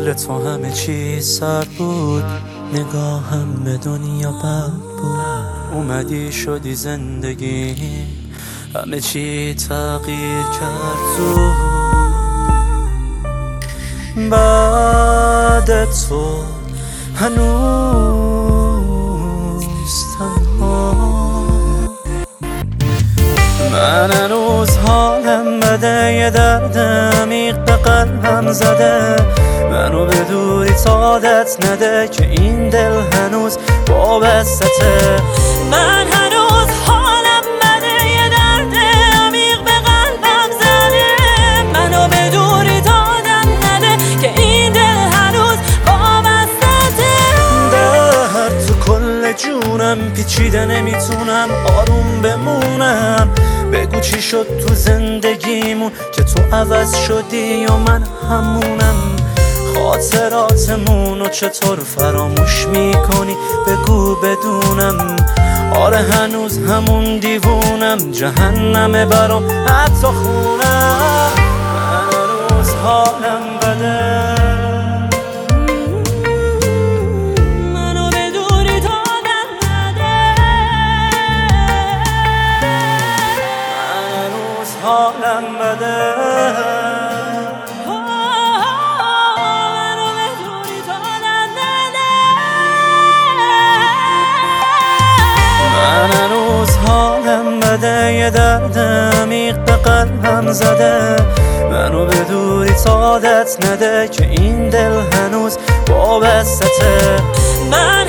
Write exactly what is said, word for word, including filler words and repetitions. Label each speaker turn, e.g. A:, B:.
A: غیر تو همه چی سر بود، نگاهم به دنیا بد بود. اومدی شدی زندگی، همه چی تغییر کرد زود. بعد تو هنوز تنها، من هنوز حالم بده، یه درد عمیق به قلبم زده. منو به دوری عادت نده که این دل هنوز وابستته.
B: من هنوز حالم بده، یه درد عمیق به قلبم زده. منو به دوری عادت نده که این دل هنوز وابستته.
A: درد تو کل جونم پیچیده، نمیتونم آروم بمونم. بگو چی شد تو زندگیمون که تو عوض شدی و من همونم. خاطراتمونو چطور فراموش میکنی بگو بدونم. آره هنوز همون دیوونم، جهنمه برام حتی خونم. من هنوز حالم بده،
B: منو به دوری عادت نده.
A: من هنوز حالم بده. من هنوز حالم بده، یه درد عمیق به قلبم زده. منو به دوری عادت نده که این دل هنوز وابستته.
B: من